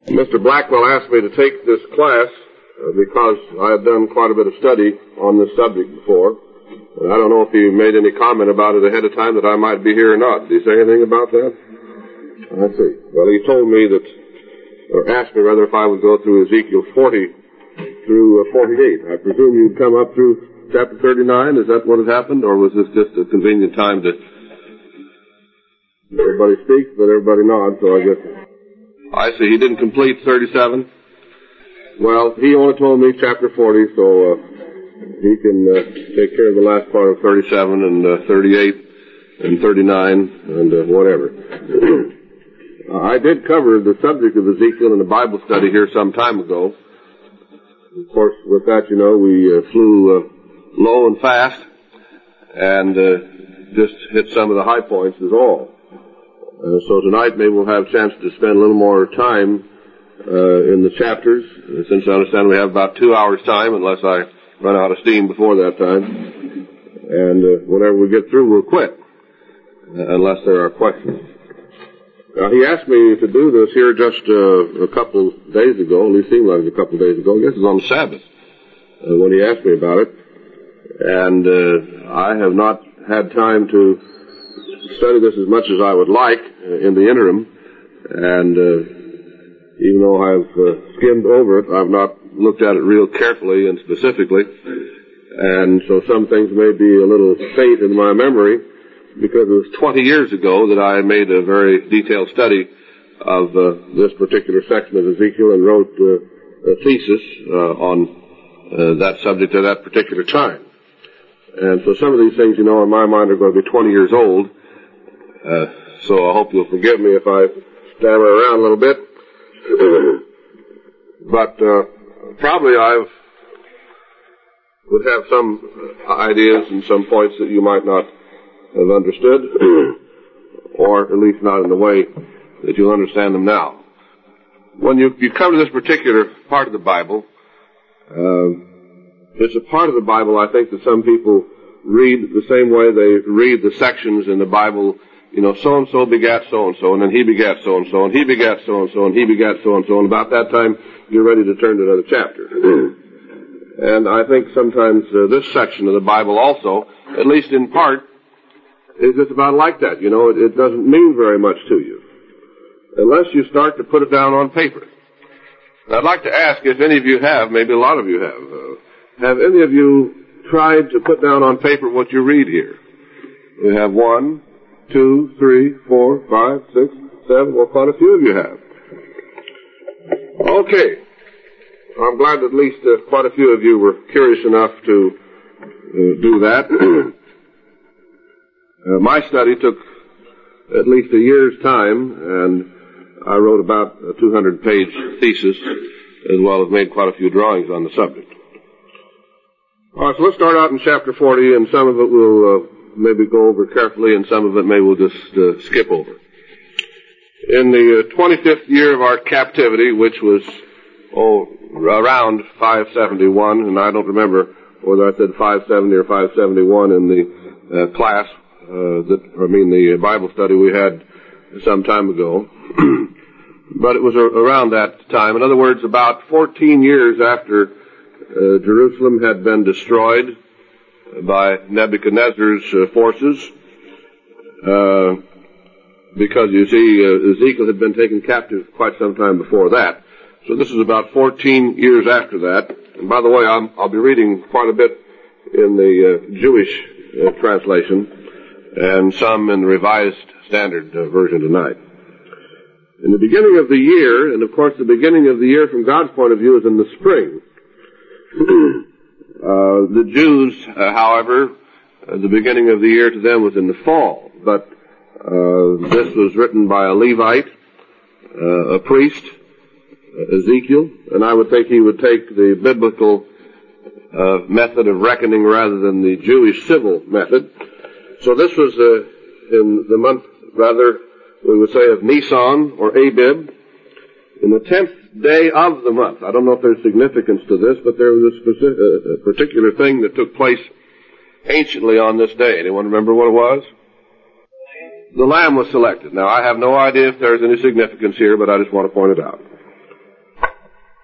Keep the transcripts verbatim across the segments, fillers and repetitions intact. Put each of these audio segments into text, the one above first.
Mister Blackwell asked me to take this class uh, because I have done quite a bit of study on this subject before. And I don't know if he made any comment about it ahead of time that I might be here or not. Did he say anything about that? I see. Well, he told me that, or asked me rather, if I would go through Ezekiel forty through uh, forty-eight. I presume you'd come up through chapter thirty-nine. Is that what had happened, or was this just a convenient time to everybody speak, but everybody nods, so I guess... I see. He didn't complete thirty-seven? Well, he only told me chapter forty, so uh, he can uh, take care of the last part of thirty-seven and uh, thirty-eight and thirty-nine and uh, whatever. uh, I did cover the subject of Ezekiel in a Bible study here some time ago. Of course, with that, you know, we uh, flew uh, low and fast and uh, just hit some of the high points is all. Uh, so tonight maybe we'll have a chance to spend a little more time uh, in the chapters, uh, since I understand we have about two hours' time, unless I run out of steam before that time. And uh, whenever we get through, we'll quit, uh, unless there are questions. Now, he asked me to do this here just uh, a couple days ago, at least seemed like a couple days ago. I guess it was on the Sabbath uh, when he asked me about it. And uh, I have not had time to study this as much as I would like uh, in the interim, and uh, even though I've uh, skimmed over it, I've not looked at it real carefully and specifically, and so some things may be a little faint in my memory, because it was twenty years ago that I made a very detailed study of uh, this particular section of Ezekiel and wrote uh, a thesis uh, on uh, that subject at that particular time. And so some of these things, you know, in my mind are going to be twenty years old. Uh, so I hope you'll forgive me if I stammer around a little bit. but uh, probably I would have some ideas and some points that you might not have understood, or at least not in the way that you'll understand them now. When you, you come to this particular part of the Bible, uh, it's a part of the Bible, I think, that some people read the same way they read the sections in the Bible. You know, so-and-so begat so-and-so, and then he begat so-and-so, and he begat so-and-so, and he begat so-and-so, and about that time, you're ready to turn to another chapter. And I think sometimes uh, this section of the Bible also, at least in part, is just about like that. You know, it, it doesn't mean very much to you, unless you start to put it down on paper. Now, I'd like to ask if any of you have, maybe a lot of you have, uh, have any of you tried to put down on paper what you read here? We have one, two, three, four, five, six, seven, well, quite a few of you have. Okay. I'm glad that at least uh, quite a few of you were curious enough to uh, do that. uh, my study took at least a year's time, and I wrote about a two hundred page thesis, as well as made quite a few drawings on the subject. All right, so let's start out in chapter forty, and some of it we'll uh, maybe go over carefully, and some of it maybe we'll just uh, skip over. In the uh, twenty-fifth year of our captivity, which was, oh, around five seventy-one, and I don't remember whether I said five seventy or five seventy-one in the uh, class, uh, that, I mean the Bible study we had some time ago, but it was a- around that time. In other words, about fourteen years after uh, Jerusalem had been destroyed by Nebuchadnezzar's uh, forces, uh, because you see, uh, Ezekiel had been taken captive quite some time before that. So this is about fourteen years after that. And by the way, I'm, I'll be reading quite a bit in the uh, Jewish uh, translation, and some in the Revised Standard uh, Version tonight. In the beginning of the year, and of course the beginning of the year from God's point of view is in the spring. Uh, the Jews, uh, however, uh, the beginning of the year to them was in the fall. But uh, this was written by a Levite, uh, a priest, uh, Ezekiel, and I would think he would take the biblical uh, method of reckoning rather than the Jewish civil method. So this was uh, in the month, rather, we would say of Nisan or Abib, in the tenth day of the month. I don't know if there's significance to this, but there was a, specific, a particular thing that took place anciently on this day. Anyone remember what it was? The lamb was selected. Now, I have no idea if there's any significance here, but I just want to point it out.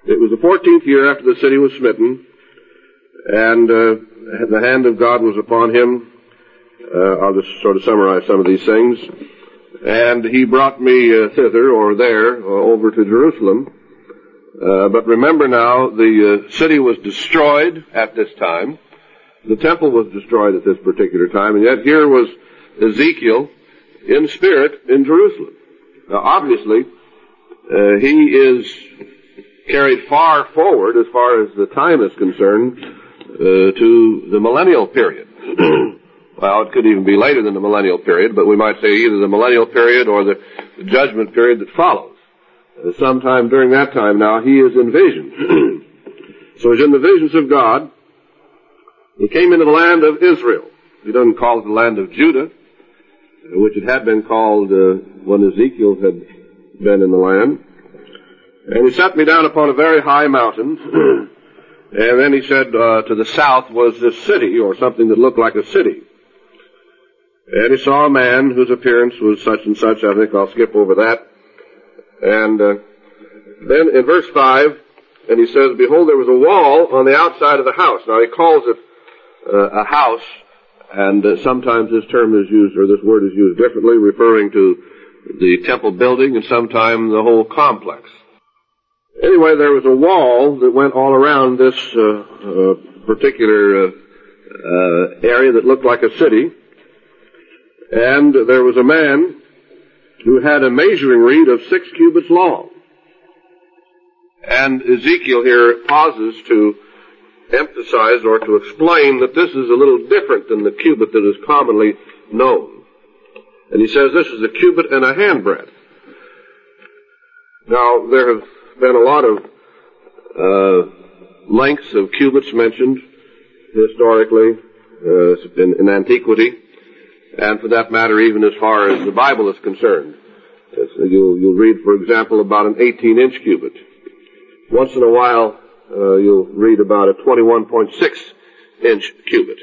It was the fourteenth year after the city was smitten, and uh, the hand of God was upon him. Uh, I'll just sort of summarize some of these things. And he brought me uh, thither, or there, uh, over to Jerusalem. Uh, but remember now, the uh, city was destroyed at this time. The temple was destroyed at this particular time, and yet here was Ezekiel in spirit in Jerusalem. Now, obviously, uh, he is carried far forward as far as the time is concerned uh, to the millennial period. Well, it could even be later than the millennial period, but we might say either the millennial period or the, the judgment period that follows. Uh, sometime during that time now, he is in vision. So he's in the visions of God. He came into the land of Israel. He doesn't call it the land of Judah, which it had been called uh, when Ezekiel had been in the land. And he set me down upon a very high mountain. And then he said, uh, to the south was this city, or something that looked like a city. And he saw a man whose appearance was such and such. I think I'll skip over that. And uh, then in verse five, and he says, behold, there was a wall on the outside of the house. Now he calls it uh, a house, and uh, sometimes this term is used, or this word is used differently, referring to the temple building, and sometimes the whole complex. Anyway, there was a wall that went all around this uh, uh, particular uh, uh, area that looked like a city. And there was a man who had a measuring reed of six cubits long. And Ezekiel here pauses to emphasize or to explain that this is a little different than the cubit that is commonly known. And he says this is a cubit and a handbreadth. Now, there have been a lot of uh, lengths of cubits mentioned historically uh, in, in antiquity. And for that matter, even as far as the Bible is concerned. So you'll, you'll read, for example, about an eighteen-inch cubit. Once in a while, uh, you'll read about a twenty-one point six inch cubit.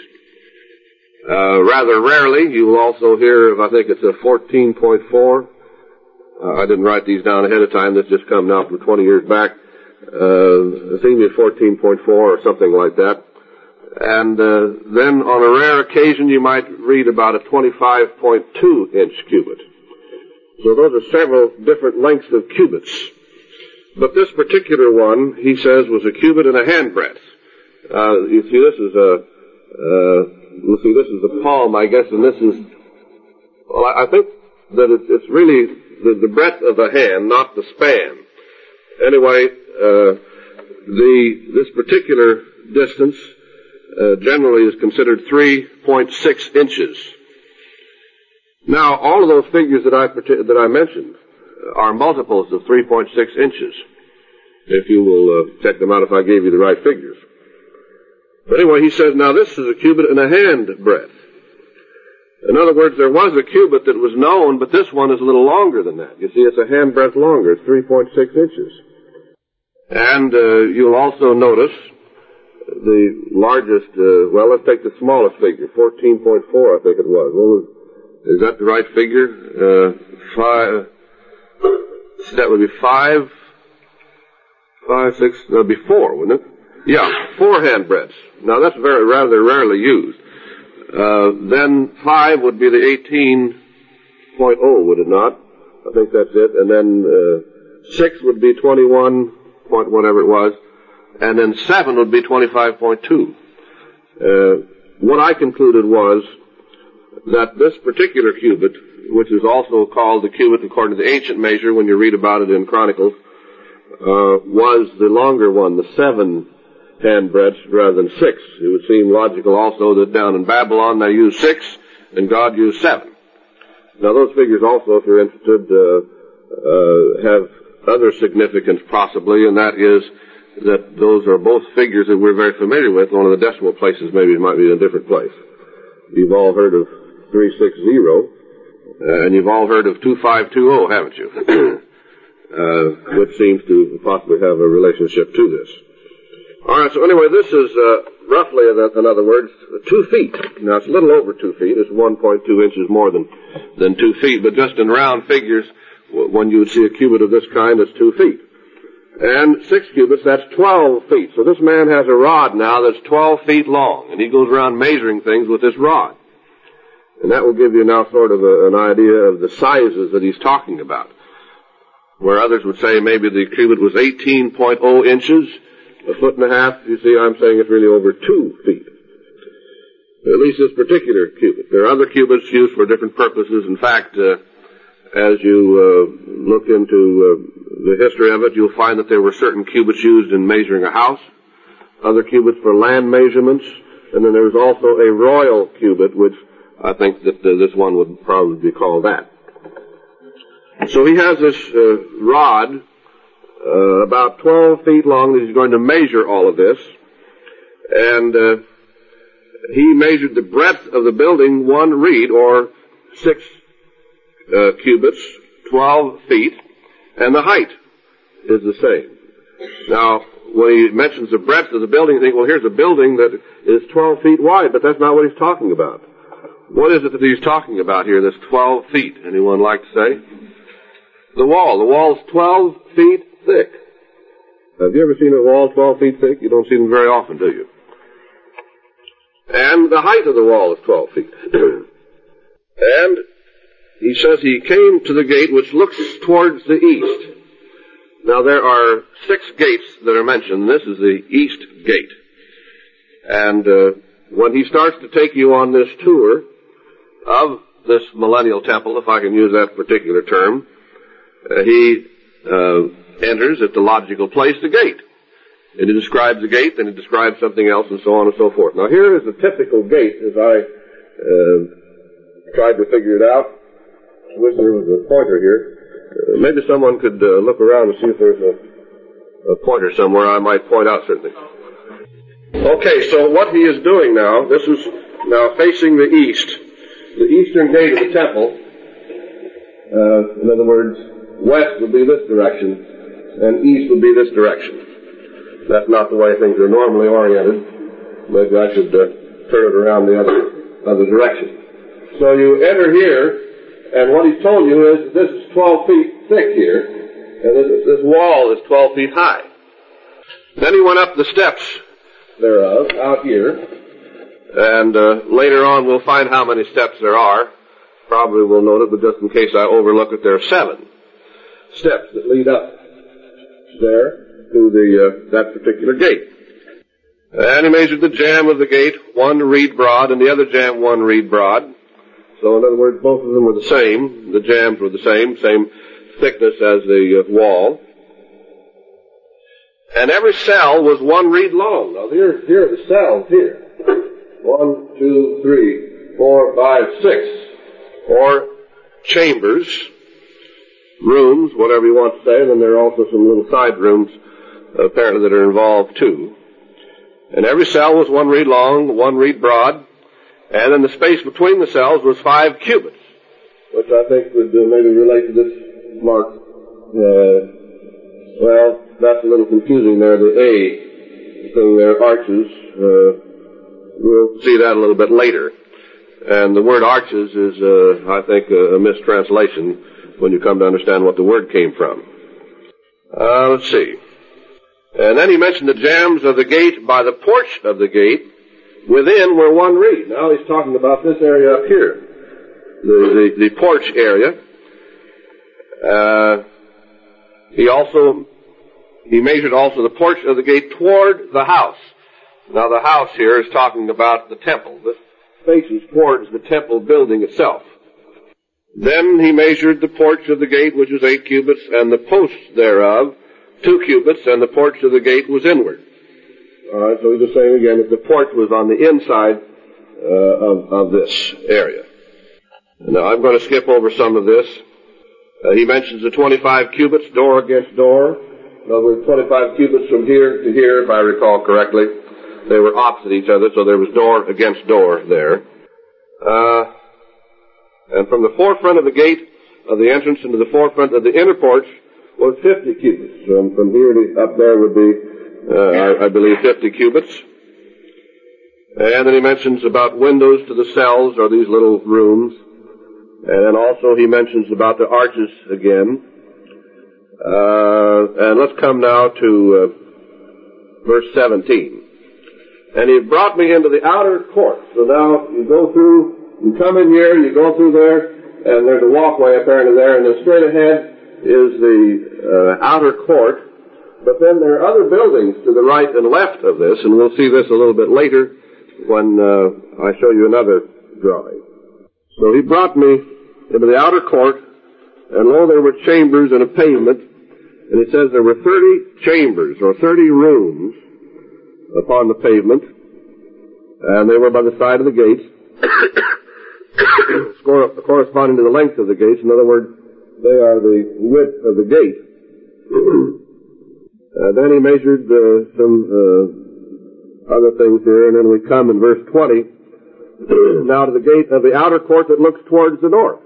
Uh, rather rarely, you will also hear of, I think it's a fourteen point four. Uh, I didn't write these down ahead of time. This just come out from twenty years back. Uh, I think it's fourteen point four or something like that. And uh, then on a rare occasion you might read about a twenty-five point two inch cubit. So those are several different lengths of cubits. But this particular one, he says, was a cubit and a handbreadth. Uh, you see, this is a, uh, you see, this is the palm, I guess, and this is, well, I think that it's, it's really the, the breadth of a hand, not the span. Anyway, uh, the, this particular distance Uh, generally is considered three point six inches. Now, all of those figures that I that I mentioned are multiples of three point six inches. If you will uh, check them out, if I gave you the right figures. But anyway, he says, now this is a cubit and a hand breadth. In other words, there was a cubit that was known, but this one is a little longer than that. You see, it's a hand breadth longer. It's three point six inches. And uh, you'll also notice the largest, uh, well, let's take the smallest figure, fourteen point four, I think it was. What was, is that the right figure? Uh, five, that would be five, five, six, that would be four, wouldn't it? Yeah, four hand breadths. Now that's very, rather rarely used. Uh, then five would be the eighteen point oh, would it not? I think that's it. And then, uh, six would be twenty-one point whatever it was. And then seven would be twenty-five point two. Uh, what I concluded was that this particular cubit, which is also called the cubit according to the ancient measure when you read about it in Chronicles, uh, was the longer one, the seven hand breadths rather than six. It would seem logical also that down in Babylon they used six and God used seven. Now those figures also, if you're interested, uh, uh, have other significance possibly, and that is that those are both figures that we're very familiar with. One of the decimal places maybe it might be in a different place. You've all heard of three sixty, uh, and you've all heard of two five two zero, haven't you? uh, which seems to possibly have a relationship to this. All right, so anyway, this is uh, roughly, in other words, two feet. Now, it's a little over two feet. It's one point two inches more than, than two feet, but just in round figures, when you would see a cubit of this kind, it's two feet. And six cubits, that's twelve feet. So this man has a rod now that's twelve feet long, and he goes around measuring things with this rod. And that will give you now sort of a, an idea of the sizes that he's talking about. Where others would say maybe the cubit was eighteen point oh inches, a foot and a half. You see, I'm saying it's really over two feet. At least this particular cubit. There are other cubits used for different purposes. In fact, uh, as you uh, look into uh, the history of it, you'll find that there were certain cubits used in measuring a house, other cubits for land measurements, and then there's also a royal cubit, which I think that uh, this one would probably be called that. So he has this uh, rod, uh, about twelve feet long, that he's going to measure all of this, and uh, he measured the breadth of the building one reed, or six uh, cubits, twelve feet, and the height is the same. Now, when he mentions the breadth of the building, you think, well, here's a building that is twelve feet wide, but that's not what he's talking about. What is it that he's talking about here that's twelve feet? Anyone like to say? The wall. The wall's twelve feet thick. Have you ever seen a wall twelve feet thick? You don't see them very often, do you? And the height of the wall is twelve feet. And he says he came to the gate which looks towards the east. Now there are six gates that are mentioned. This is the east gate. And uh, when he starts to take you on this tour of this millennial temple, if I can use that particular term, uh, he uh, enters at the logical place, the gate. And he describes the gate, then he describes something else, and so on and so forth. Now here is a typical gate as I uh, tried to figure it out. I wish there was a pointer here. Uh, maybe someone could uh, look around and see if there's a, a pointer somewhere. I might point out certain things. Okay, so what he is doing now, this is now facing the east, the eastern gate of the temple. Uh, in other words, west would be this direction, and east would be this direction. That's not the way things are normally oriented. Maybe I should uh, turn it around the other other direction. So you enter here, and what he's told you is that this is twelve feet thick here, and this, this wall is twelve feet high. Then he went up the steps thereof, out here, and uh, later on we'll find how many steps there are. Probably we'll note it, but just in case I overlook it, there are seven steps that lead up there to the uh, that particular gate. And he measured the jamb of the gate, one reed broad, and the other jamb one reed broad. So in other words, both of them were the same. The jambs were the same, same thickness as the uh, wall. And every cell was one reed long. Now here, here are the cells here. One, two, three, four, five, six. Or chambers, rooms, whatever you want to say, and then there are also some little side rooms uh, apparently that are involved too. And every cell was one reed long, one reed broad, and then the space between the cells was five cubits, which I think would uh, maybe relate to this mark. Uh, well, that's a little confusing there, the A thing there, arches. Uh, we'll see that a little bit later. And the word arches is, uh, I think, a, a mistranslation when you come to understand what the word came from. Uh, let's see. And then he mentioned the jambs of the gate by the porch of the gate. Within were one reed. Now he's talking about this area up here, the, the, the porch area. Uh, he also, he measured also the porch of the gate toward the house. Now the house here is talking about the temple. This faces towards the temple building itself. Then he measured the porch of the gate, which was eight cubits, and the posts thereof, two cubits, and the porch of the gate was inward. All right, so he's just saying again that the porch was on the inside uh, of, of this area. Now I'm going to skip over some of this. Uh, he mentions the twenty-five cubits, door against door. In other words, twenty-five cubits from here to here, if I recall correctly. They were opposite each other, so there was door against door there. Uh, and from the forefront of the gate of the entrance into the forefront of the inner porch was fifty cubits. From, from here to up there would be, uh, I, I believe, fifty cubits. And then he mentions about windows to the cells, or these little rooms. And then also he mentions about the arches again. Uh, and let's come now to uh, verse seventeen. And he brought me into the outer court. So now you go through, you come in here, you go through there, and there's a walkway apparently there, and then straight ahead is the uh, outer court. But then there are other buildings to the right and left of this, and we'll see this a little bit later when uh, I show you another drawing. So he brought me into the outer court, and lo, there were chambers and a pavement, and it says there were thirty chambers, or thirty rooms, upon the pavement, and they were by the side of the gates, corresponding to the length of the gates. In other words, they are the width of the gate. uh, then he measured uh, some uh, other things here, and then we come in verse twenty, now to the gate of the outer court that looks towards the north.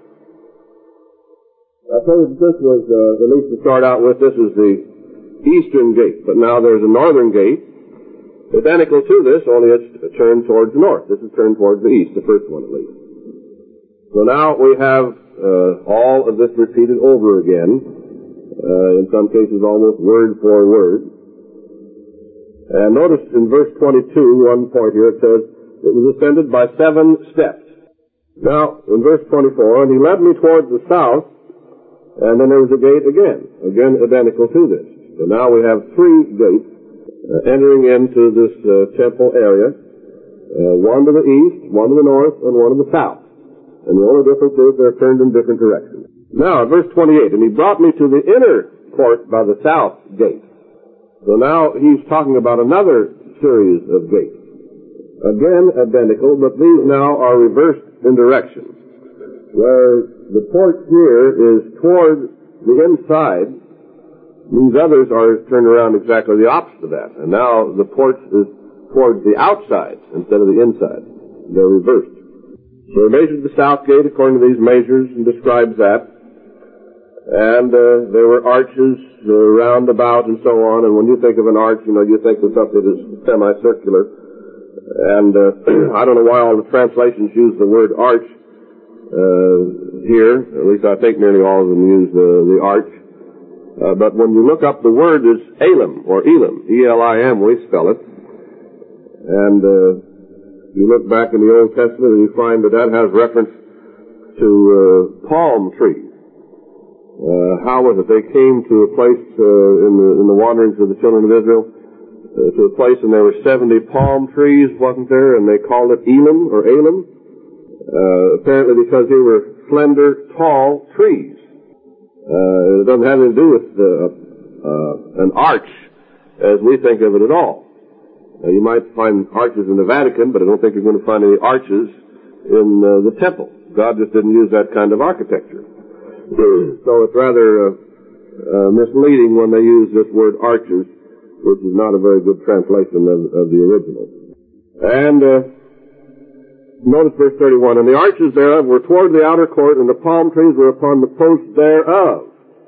I suppose this was, uh, at least to start out with, this is the eastern gate, but now there's a northern gate, identical to this, only it's turned towards the north. This is turned towards the east, the first one at least. So now we have uh, all of this repeated over again, uh, in some cases almost word for word. And notice in verse twenty-two, one point here, it says, it was ascended by seven steps. Now, in verse twenty-four, and he led me towards the south, and then there was a gate again, again identical to this. So now we have three gates Uh, entering into this uh, temple area, uh, one to the east, one to the north, and one to the south. And the only difference is they're turned in different directions. Now, verse twenty-eight, and he brought me to the inner court by the south gate. So now he's talking about another series of gates. Again, identical, but these now are reversed in direction. Where the porch here is toward the inside, these others are turned around exactly the opposite of that. And now the porch is towards the outside instead of the inside. They're reversed. So he measured the south gate according to these measures and describes that. And uh, there were arches uh, round about and so on. And when you think of an arch, you know, you think of something that's semicircular. And uh, I don't know why all the translations use the word arch uh, here. At least I think nearly all of them use the, the arch. Uh, but when you look up the word is Elim, or Elim, E L I M, we spell it. And uh, you look back in the Old Testament and you find that that has reference to uh, palm trees. Uh, how was it? They came to a place uh, in, the, in the wanderings of the children of Israel, uh, to a place and there were seventy palm trees, wasn't there? And they called it Elim, or Elim, uh, apparently because they were slender, tall trees. Uh, it doesn't have anything to do with uh, uh, an arch as we think of it at all. Uh, you might find arches in the Vatican, but I don't think you're going to find any arches in uh, the temple. God just didn't use that kind of architecture. So it's rather uh, uh, misleading when they use this word arches, which is not a very good translation of, of the original. And uh, notice verse thirty-one, and the arches thereof were toward the outer court, and the palm trees were upon the posts thereof.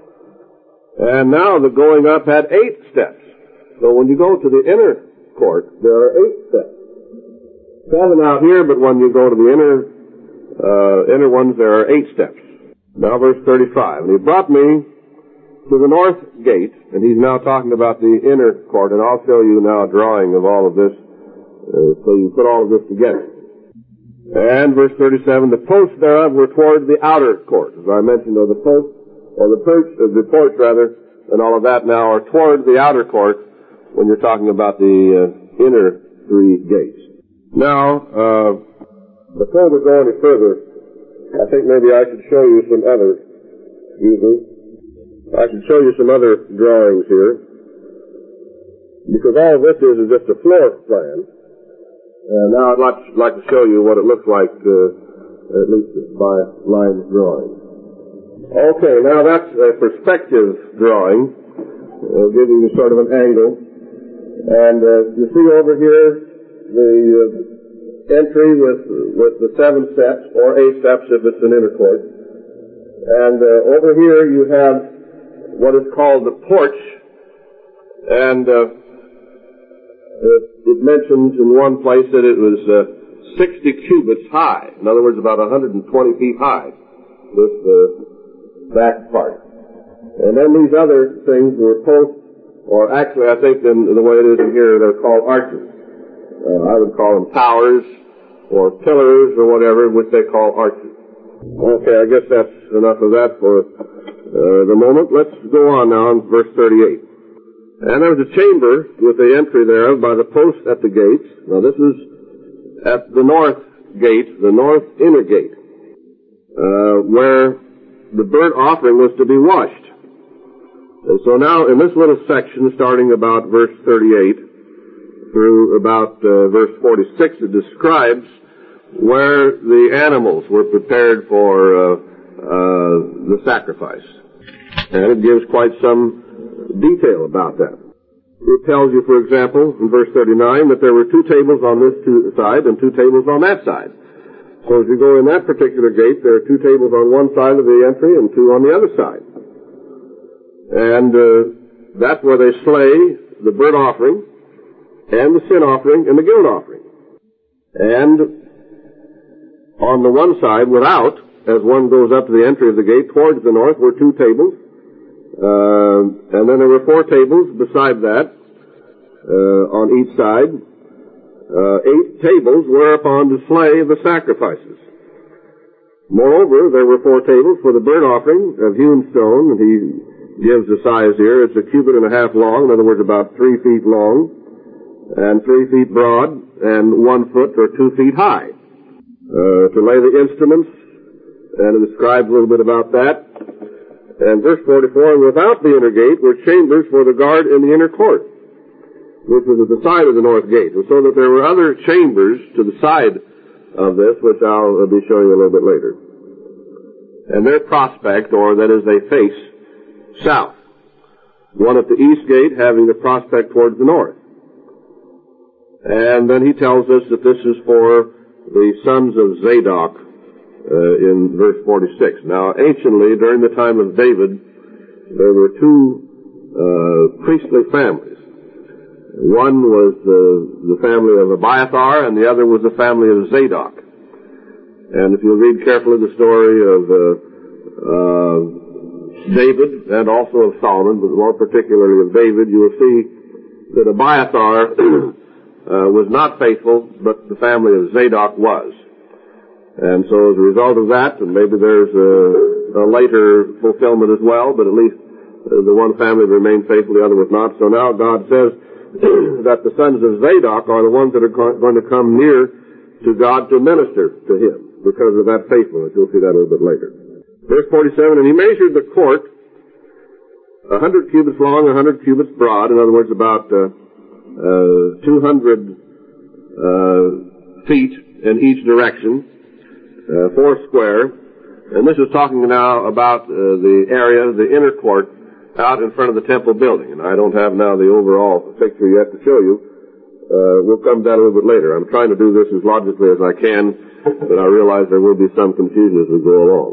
And now the going up had eight steps. So when you go to the inner court, there are eight steps. Seven out here, but when you go to the inner uh, inner ones, there are eight steps. Now verse thirty-five, and he brought me to the north gate, and he's now talking about the inner court, and I'll show you now a drawing of all of this, uh, so you put all of this together. And verse thirty-seven, the posts thereof were toward the outer court. As I mentioned, though, the posts, or the perch, uh, the porch rather, and all of that now are toward the outer court when you're talking about the uh, inner three gates. Now, uh, before we go any further, I think maybe I should show you some other, excuse me, I should show you some other drawings here, because all of this is is just a floor plan. Uh, now I'd like, like to show you what it looks like, uh, at least by line drawing. Okay, now that's a perspective drawing, uh, giving you sort of an angle. And uh, you see over here the uh, entry with with the seven steps, or eight steps if it's an inner court. And uh, over here you have what is called the porch, and uh, it, it mentions in one place that it was uh, sixty cubits high. In other words, about one hundred twenty feet high, this uh, back part. And then these other things were posts, or actually I think in the way it is in here, they're called arches. Uh, I would call them towers, or pillars, or whatever, which they call arches. Okay, I guess that's enough of that for uh, the moment. Let's go on now in verse thirty-eight. And there was a chamber with the entry thereof by the post at the gates. Now this is at the north gate, the north inner gate, uh, where the burnt offering was to be washed. And so now in this little section, starting about verse thirty-eight through about uh, verse forty-six, it describes where the animals were prepared for uh, uh, the sacrifice. And it gives quite some detail about that. It tells you, for example, in verse thirty-nine, that there were two tables on this side and two tables on that side. So as you go in that particular gate, there are two tables on one side of the entry and two on the other side. And uh, that's where they slay the burnt offering and the sin offering and the guilt offering. And on the one side, without, as one goes up to the entry of the gate towards the north, were two tables. Uh, and then there were four tables beside that, uh, on each side. Uh, eight tables whereupon to slay the sacrifices. Moreover, there were four tables for the burnt offering of hewn stone, and he gives the size here. It's a cubit and a half long, in other words, about three feet long, and three feet broad, and one foot or two feet high. Uh, to lay the instruments, and it describes a little bit about that. And verse forty-four, without the inner gate were chambers for the guard in the inner court, which was at the side of the north gate. And so that there were other chambers to the side of this, which I'll be showing you a little bit later. And their prospect, or that is they face south. One at the east gate having the prospect towards the north. And then he tells us that this is for the sons of Zadok, uh, in verse forty-six. Now, anciently, during the time of David, there were two uh, priestly families. One was the, the family of Abiathar, and the other was the family of Zadok. And if you read carefully the story of uh, uh, David, and also of Solomon, but more particularly of David, you will see that Abiathar uh, was not faithful, but the family of Zadok was. And so as a result of that, and maybe there's a, a later fulfillment as well, but at least uh, the one family remained faithful, the other was not. So now God says that the sons of Zadok are the ones that are going to come near to God to minister to him because of that faithfulness. You'll see that a little bit later. Verse forty-seven, and he measured the court a hundred cubits long, a hundred cubits broad, in other words, about uh, uh, two hundred uh, feet in each direction, uh, four square. And this is talking now about uh, the area, the inner court, out in front of the temple building. And I don't have now the overall picture yet to show you. Uh, we'll come to that a little bit later. I'm trying to do this as logically as I can, but I realize there will be some confusion as we go along.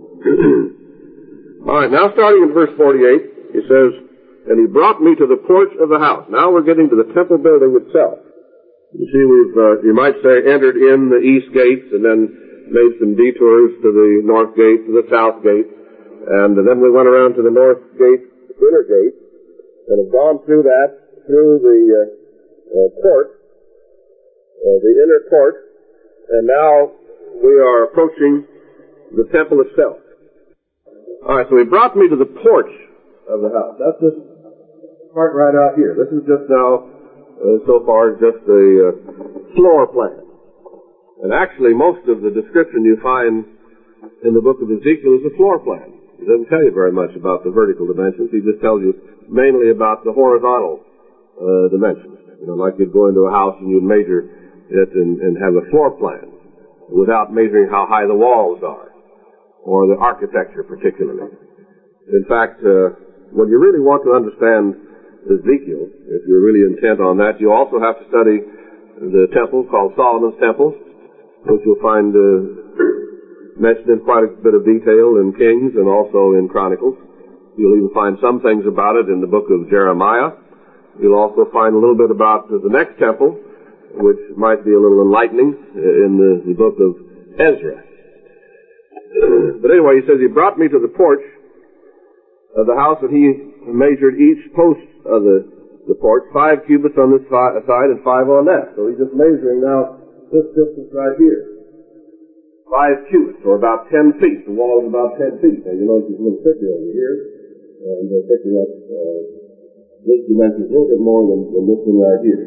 All right, now starting in verse forty-eight, he says, and he brought me to the porch of the house. Now we're getting to the temple building itself. You see, we've, uh, you might say, entered in the east gate and then made some detours to the north gate, to the south gate, and then we went around to the north gate, the inner gate, and have gone through that, through the uh, uh, court, uh, the inner court, and now we are approaching the temple itself. All right, so he brought me to the porch of the house. That's this part right out here. This is just now, uh, so far, just the uh, floor plan. And actually, most of the description you find in the book of Ezekiel is a floor plan. He doesn't tell you very much about the vertical dimensions. He just tells you mainly about the horizontal uh, dimensions. You know, like you'd go into a house and you'd measure it and, and have a floor plan without measuring how high the walls are, or the architecture particularly. In fact, uh, when you really want to understand Ezekiel, if you're really intent on that, you also have to study the temple called Solomon's Temple, which you'll find uh, mentioned in quite a bit of detail in Kings and also in Chronicles. You'll even find some things about it in the book of Jeremiah. You'll also find a little bit about uh, the next temple, which might be a little enlightening uh, in the, the book of Ezra. But anyway, he says, he brought me to the porch of the house, and he measured each post of the, the porch, five cubits on this fi- side and five on that. So he's just measuring now this distance right here. Five cubits, or about ten feet. The wall is about ten feet. Now you notice it's a little thicker over here, and they're picking up uh, this dimension a little bit more than, than this one right here.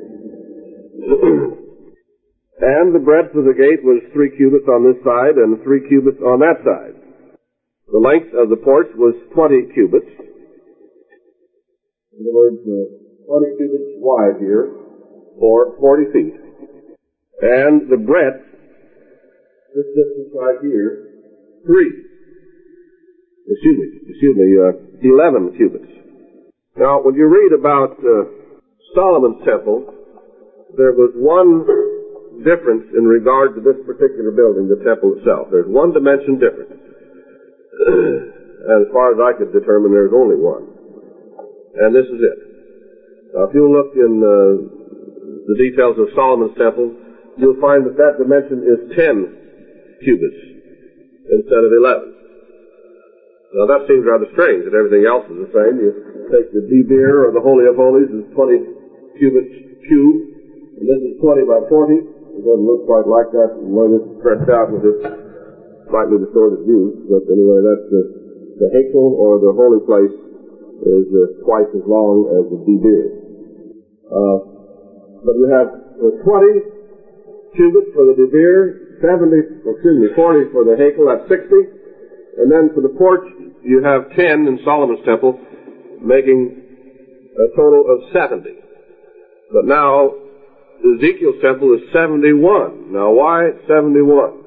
And the breadth of the gate was three cubits on this side and three cubits on that side. The length of the porch was twenty cubits. In other words, uh, twenty cubits wide here, or forty feet. And the breadth, this distance right here, three. Excuse me, excuse me, uh, eleven cubits. Now, when you read about uh, Solomon's temple, there was one difference in regard to this particular building, the temple itself. There's one dimension difference. And as far as I could determine, there's only one. And this is it. Now, if you look in uh, the details of Solomon's temple, you'll find that that dimension is ten cubits instead of eleven. Now, that seems rather strange that everything else is the same. You take the Debir, or the Holy of Holies, is twenty cubits cubed, and this is twenty by forty. It doesn't look quite like that the way this is stretched out with this slightly distorted view, but anyway, that's the, the Hekel, or the holy place, is uh, twice as long as the Debir. Uh, but you have uh, twenty cubits for the Debir, seventy, excuse me, forty for the Hekel, that's sixty, and then for the porch, you have ten in Solomon's temple, making a total of seventy. But now, Ezekiel's temple is seventy-one. Now, why seventy-one?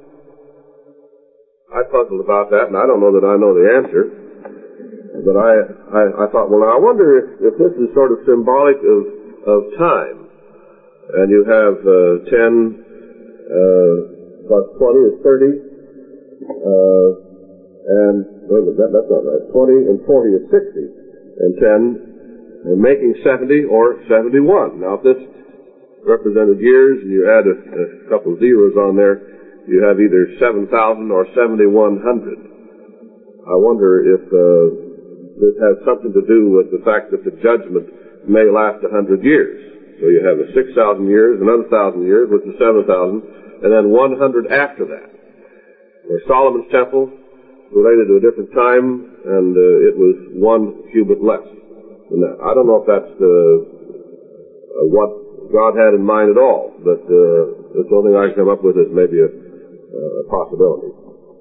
I puzzled about that, and I don't know that I know the answer. But I, I, I thought, well, I wonder if, if this is sort of symbolic of, of time. And you have uh, ten uh, plus twenty is thirty. Uh, and, wait a minute, that, that's not right. twenty and forty is sixty. And ten, uh, making seventy or seventy-one. Now, if this represented years, and you add a, a couple of zeros on there, you have either seven thousand or seventy-one hundred. I wonder if uh, this has something to do with the fact that the judgment may last a hundred years. So you have a six thousand years, another thousand years, which is seven thousand, and then one hundred after that. Where Solomon's temple related to a different time, and uh, it was one cubit less than that. I don't know if that's uh, uh, what God had in mind at all, but uh, that's the only thing I can come up with is maybe a Uh, possibility.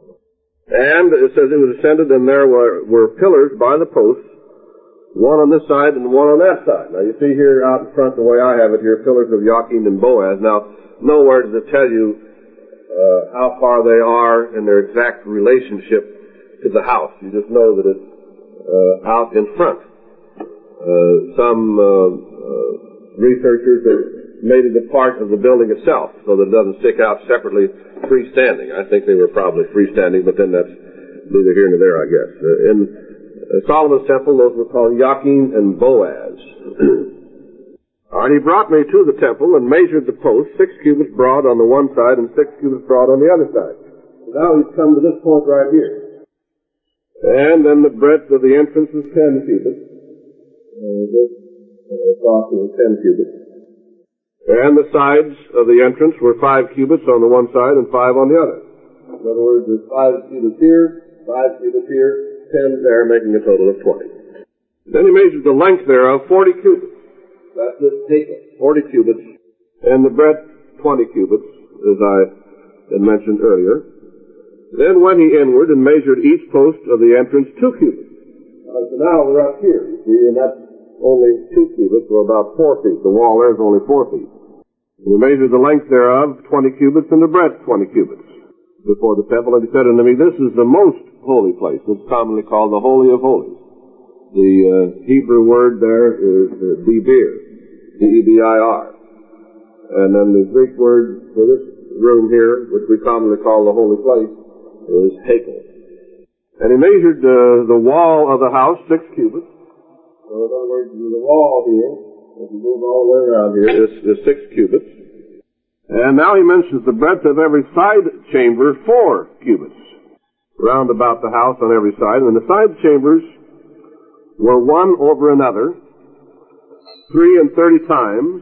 And it says it was ascended, and there were, were pillars by the posts, one on this side and one on that side. Now you see here out in front, the way I have it here, pillars of Jachin and Boaz. Now, nowhere does it tell you uh, how far they are in their exact relationship to the house. You just know that it's uh, out in front. Uh, some uh, uh, researchers have made it a part of the building itself, so that it doesn't stick out separately, freestanding. I think they were probably freestanding, but then that's neither here nor there, I guess. Uh, in uh, Solomon's temple, those were called Jachin and Boaz. And he brought me to the temple and measured the post, six cubits broad on the one side and six cubits broad on the other side. So now he's come to this point right here. And then the breadth of the entrance is ten cubits. Uh, this uh, crossing is ten cubits. And the sides of the entrance were five cubits on the one side and five on the other. In other words, there's five cubits here, five cubits here, ten there, making a total of twenty. Then he measured the length thereof, forty cubits. That's this Hekel, forty cubits. And the breadth, twenty cubits, as I had mentioned earlier. Then went he inward and measured each post of the entrance two cubits. Right, so now we're up here, you see, and that's only two cubits, or about four feet. The wall there is only four feet. We measured the length thereof, twenty cubits, and the breadth, twenty cubits, before the temple. And he said unto me, this is the most holy place. It's commonly called the Holy of Holies. The uh, Hebrew word there is uh, Debir, D E B I R. And then the Greek word for this room here, which we commonly call the holy place, is Hekel. And he measured uh, the wall of the house, six cubits. So in other words, the wall here, if you move all the way around here, is, is six cubits. And now he mentions the breadth of every side chamber, four cubits, round about the house on every side. And the side chambers were one over another, three and thirty times,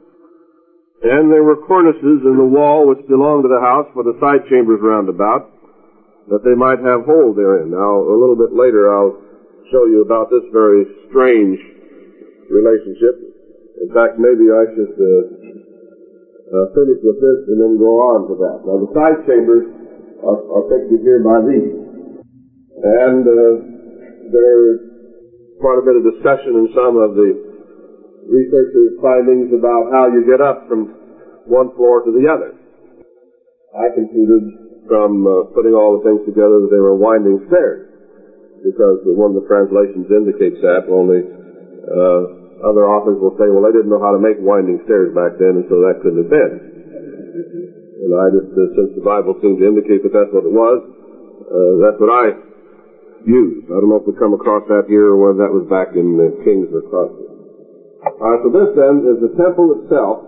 and there were cornices in the wall which belonged to the house for the side chambers round about, that they might have hold therein. Now, a little bit later, I'll show you about this very strange relationship. In fact, maybe I should uh, uh, finish with this and then go on to that. Now, the side chambers are, are pictured here by these. And uh, there's quite a bit of discussion in some of the researchers' findings about how you get up from one floor to the other. I concluded from uh, putting all the things together that they were winding stairs, because one of the translations indicates that, only uh, other authors will say, well, they didn't know how to make winding stairs back then, and so that couldn't have been. And I just, uh, since the Bible seemed to indicate that that's what it was, uh, that's what I used. I don't know if we come across that here or whether that was back in uh, Kings or Chronicles. All right, so this then is the temple itself,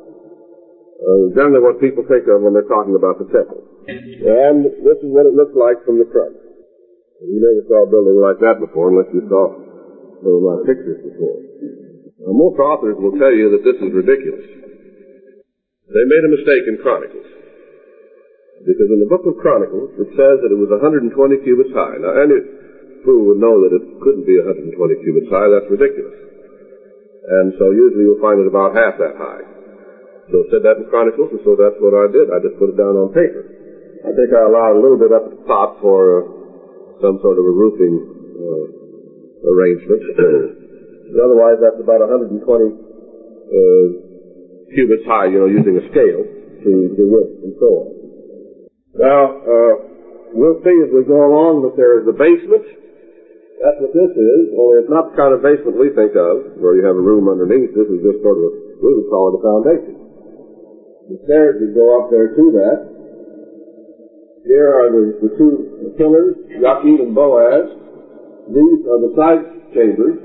uh, generally what people think of when they're talking about the temple. And this is what it looks like from the front. You never saw a building like that before unless you saw some of my pictures before. Now, most authors will tell you that this is ridiculous. They made a mistake in Chronicles. Because in the book of Chronicles, it says that it was one hundred twenty cubits high. Now, any fool would know that it couldn't be one hundred twenty cubits high. That's ridiculous. And so usually you'll find it about half that high. So it said that in Chronicles, and so that's what I did. I just put it down on paper. I think I allowed a little bit up at the top for uh, some sort of a roofing uh, arrangement. But otherwise, that's about one hundred twenty uh, cubits high, you know, using a scale to the width and so on. Now, uh, we'll see as we go along that there is a basement. That's what this is, only it's not the kind of basement we think of, where you have a room underneath. This is just sort of a, we would call it a foundation. The stairs would go up there to that. Here are the, the two pillars, Jachin and Boaz. These are the side chambers.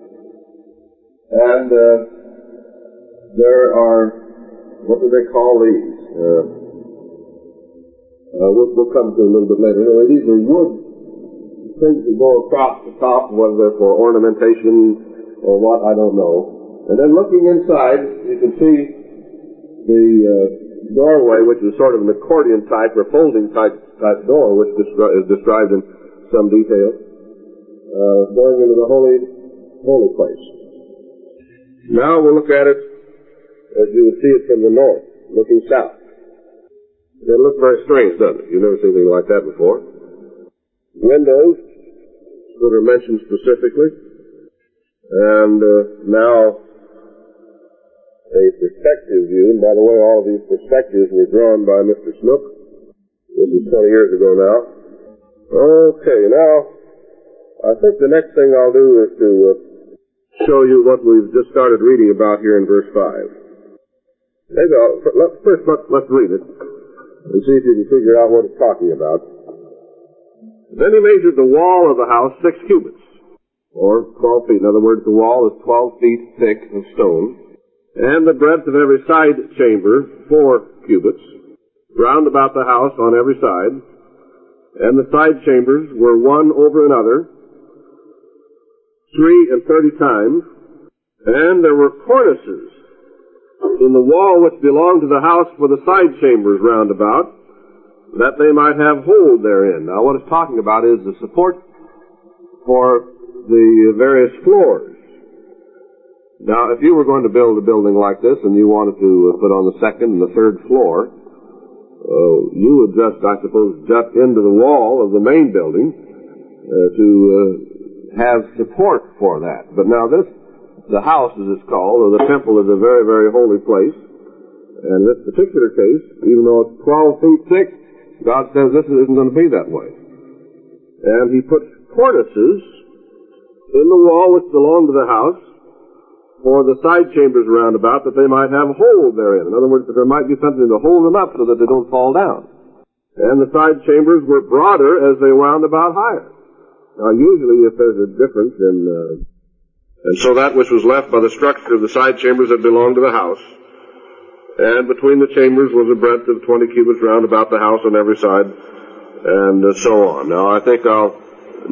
And uh, there are, what do they call these? Uh, uh, we'll, we'll come to a little bit later. Anyway, these are wood things that go across the top, whether they're for ornamentation or what, I don't know. And then looking inside, you can see the uh, doorway, which is sort of an accordion type or folding type type door, which descri- is described in some detail, uh, going into the holy holy place. Now we'll look at it as you would see it from the north, looking south. It looks very strange, doesn't it? You've never seen anything like that before. Windows that are mentioned specifically, and uh, now a perspective view. And by the way, all of these perspectives were drawn by Mister Snook. This is twenty years ago now. Okay, now I think the next thing I'll do is to uh, show you what we've just started reading about here in verse five. Maybe I'll, let, first let's, let's read it and see if you can figure out what it's talking about. Then he measured the wall of the house six cubits, or twelve feet. In other words, the wall is twelve feet thick of stone, and the breadth of every side chamber four cubits, round about the house on every side. And the side chambers were one over another, three and thirty times, and there were cornices in the wall which belonged to the house for the side chambers round about, that they might have hold therein. Now, what it's talking about is the support for the various floors. Now, if you were going to build a building like this and you wanted to put on the second and the third floor, uh, you would just, I suppose, jut into the wall of the main building uh, to uh, have support for that. But now this, the house as it's called, or the temple, is a very, very holy place. And in this particular case, even though it's twelve feet thick, God says this isn't going to be that way. And he put cornices in the wall which belonged to the house for the side chambers round about, that they might have hold therein. In other words, that there might be something to hold them up so that they don't fall down. And the side chambers were broader as they wound about higher. Now, usually if there's a difference in... Uh, and so that which was left by the structure of the side chambers that belonged to the house, and between the chambers was a breadth of twenty cubits round about the house on every side, and uh, so on. Now, I think I'll not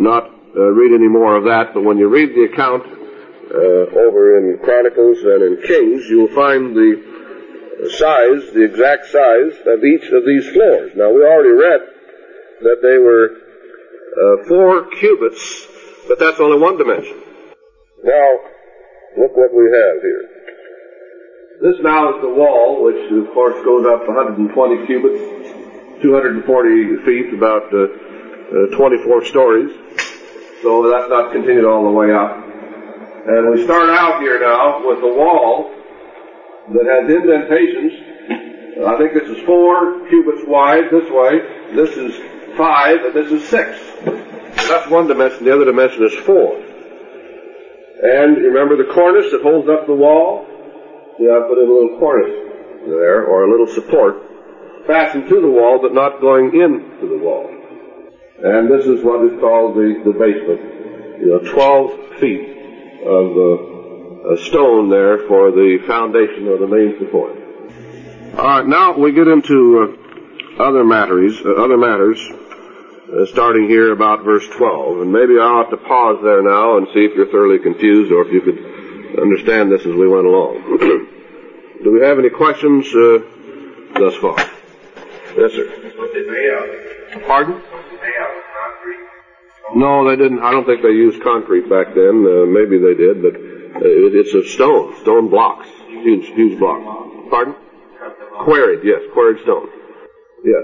uh, read any more of that, but when you read the account uh, over in Chronicles and in Kings, you'll find the size, the exact size of each of these floors. Now, we already read that they were uh, four cubits, but that's only one dimension. Now, look what we have here. This now is the wall, which of course goes up one hundred twenty cubits, two hundred forty feet, about uh, uh, twenty-four stories. So that's not continued all the way up. And we start out here now with a wall that has indentations. I think this is four cubits wide this way, this is five, and this is six. That's one dimension, the other dimension is four. And you remember the cornice that holds up the wall? Yeah, I put in a little cornice there, or a little support, fastened to the wall, but not going into the wall. And this is what is called the, the basement. You know, twelve feet of uh, a stone there for the foundation or the main support. All right, now we get into uh, other matters, uh, other matters, uh, starting here about verse twelve. And maybe I ought to pause there now and see if you're thoroughly confused or if you could understand this as we went along. Do we have any questions uh, thus far? Yes, sir. Was it made out? Pardon? Was it made out of concrete? No, they didn't. I don't think they used concrete back then. Uh, maybe they did, but uh, it, it's a stone, stone blocks, huge, huge blocks. Pardon? Quarried, yes, quarried stone. Yes.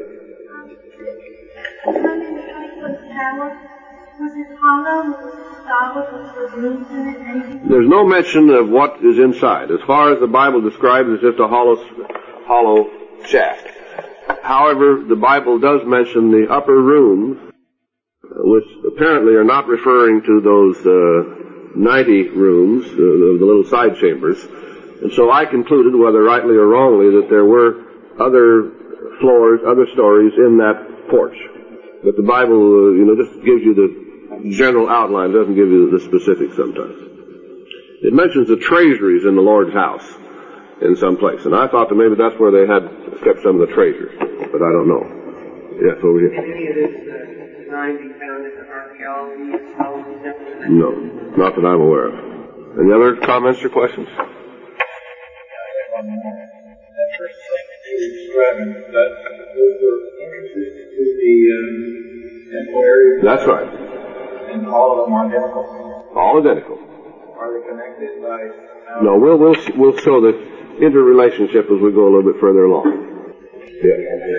Was it hollow? Was it solid? Was it loose in it? Anything? There's no mention of what is inside. As far as the Bible describes, it's just a hollow, hollow shaft. However, the Bible does mention the upper rooms, which apparently are not referring to those uh, ninety rooms, uh, the, the little side chambers. And so I concluded, whether rightly or wrongly, that there were other floors, other stories in that porch. But the Bible, uh, you know, just gives you the general outline, doesn't give you the specifics sometimes. It mentions the treasuries in the Lord's house in some place, and I thought that maybe that's where they had kept some of the treasures, but I don't know. Yes, over here. Any of this uh, time be found in the archaeology or so? No, not that I'm aware of. Any other comments or questions? That first thing that you were describing, that those were entrances to the uh, temple area? That's right. And all of them are identical? All identical. Are they connected by... No, we'll, we'll, we'll show the interrelationship as we go a little bit further along. Yeah.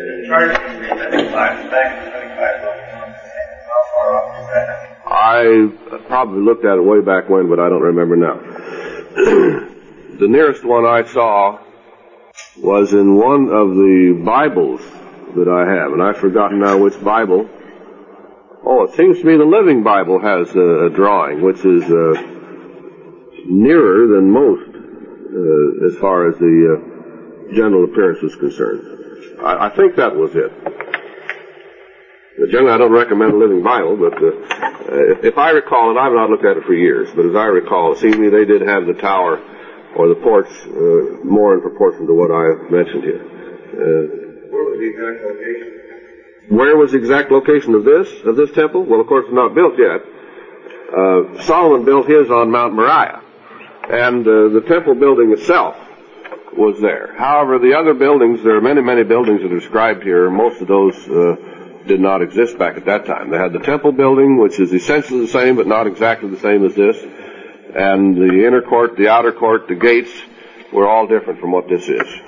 I probably looked at it way back when, but I don't remember now. The nearest one I saw was in one of the Bibles that I have, and I've forgotten now which Bible. Oh, it seems to me the Living Bible has a, a drawing, which is uh, nearer than most uh, as far as the uh, general appearance is concerned. I, I think that was it. Generally, I don't recommend a Living Bible, but uh, if, if I recall, and I've not looked at it for years, but as I recall, it seems to me they did have the tower or the porch uh, more in proportion to what I mentioned here. Uh, Where was the exact location? Where was the exact location of this, of this temple? Well, of course, it's not built yet. Uh, Solomon built his on Mount Moriah, and uh, the temple building itself was there. However, the other buildings, there are many, many buildings that are described here. Most of those uh, did not exist back at that time. They had the temple building, which is essentially the same, but not exactly the same as this. And the inner court, the outer court, the gates were all different from what this is.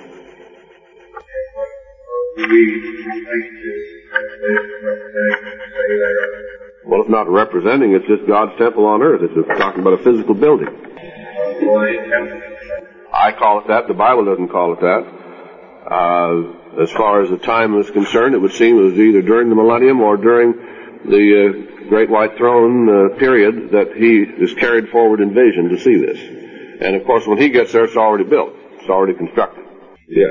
Well, it's not representing, it's just God's temple on earth. It's just talking about a physical building. I call it that. The Bible doesn't call it that. Uh, as far as the time is concerned, it would seem it was either during the millennium or during the uh, Great White Throne uh, period that he is carried forward in vision to see this. And of course, when he gets there, it's already built. It's already constructed. Yes.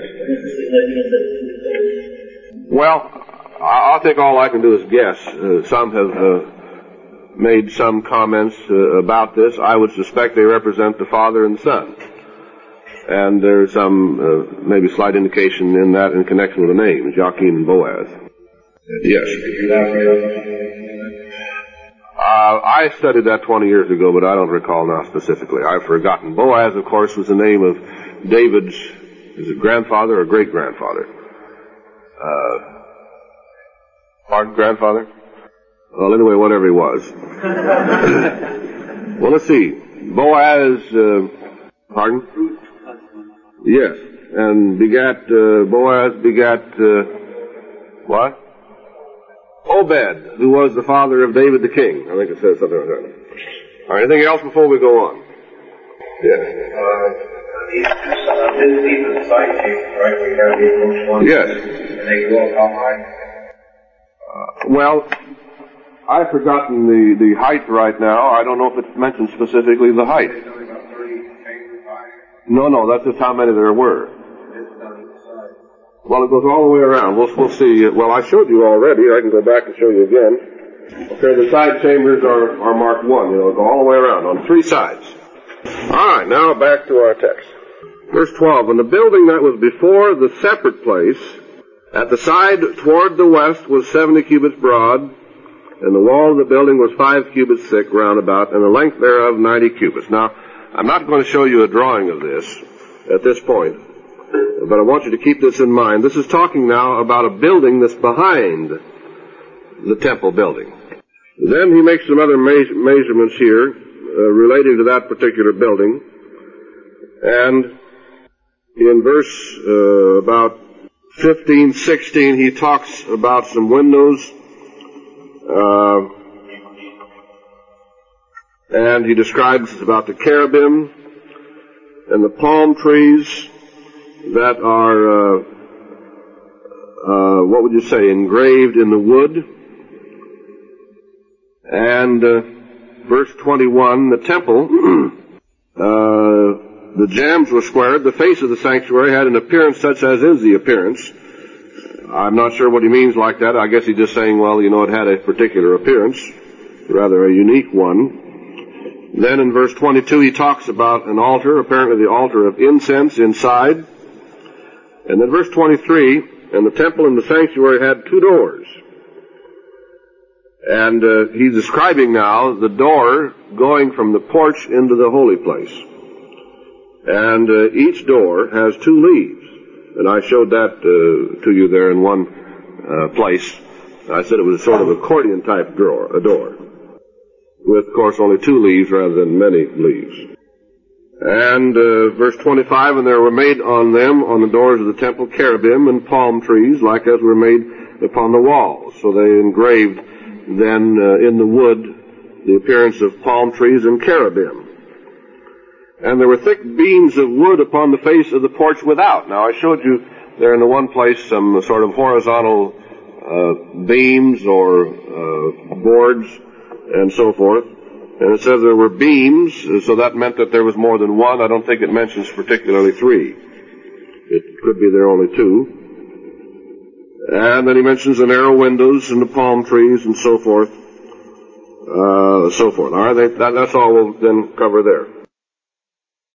Well, I think all I can do is guess. Uh, some have uh, made some comments uh, about this. I would suspect they represent the Father and Son. And there's some uh, maybe slight indication in that in connection with the names, Joachim and Boaz. Yes. Uh, I studied that twenty years ago, but I don't recall now specifically. I've forgotten. Boaz, of course, was the name of David's, is it grandfather or great-grandfather? Uh, pardon, grandfather? Well, anyway, whatever he was. Well, let's see. Boaz, uh, pardon? Yes. And begat, uh, Boaz begat, uh, what? Obed, who was the father of David the king. I think it says something like that. All right, anything else before we go on? Yes. Uh, these, uh, this, these are the side chambers, right? We have these ones. Yes. And they go up how high? Uh, well, I've forgotten the, the height right now. I don't know if it mentions specifically the height. It's only about thirty chambers high. No, no, that's just how many there were. Well, it goes all the way around. We'll, we'll see. Well, I showed you already. I can go back and show you again. Okay, the side chambers are, are marked one. You know, go all the way around on three sides. All right, now back to our text. Verse twelve, and the building that was before the separate place, at the side toward the west, was seventy cubits broad, and the wall of the building was five cubits thick round about, and the length thereof ninety cubits. Now, I'm not going to show you a drawing of this at this point, but I want you to keep this in mind. This is talking now about a building that's behind the temple building. Then he makes some other me- measurements here uh, relating to that particular building. And in verse uh, about fifteen, sixteen, he talks about some windows. Uh, and he describes about the cherubim and the palm trees that are, uh, uh, what would you say, engraved in the wood. And uh, verse twenty-one, the temple, uh, the jambs were squared, the face of the sanctuary had an appearance such as is the appearance. I'm not sure what he means like that. I guess he's just saying, well, you know, it had a particular appearance, rather a unique one. Then in verse twenty-two, he talks about an altar, apparently the altar of incense inside. And then verse twenty-three, and the temple and the sanctuary had two doors. And uh, he's describing now the door going from the porch into the holy place. And uh, each door has two leaves. And I showed that uh, to you there in one uh, place. I said it was sort of accordion type door, a door. With, of course, only two leaves rather than many leaves. And uh, verse twenty-five, and there were made on them, on the doors of the temple, cherubim and palm trees, like as were made upon the walls. So they engraved then uh, in the wood the appearance of palm trees and cherubim. And there were thick beams of wood upon the face of the porch without. Now, I showed you there in the one place some sort of horizontal uh, beams or uh, boards and so forth. And it says there were beams, so that meant that there was more than one. I don't think it mentions particularly three. It could be there are only two. And then he mentions the narrow windows and the palm trees and so forth. Uh, so forth. All right, that, that's all we'll then cover there.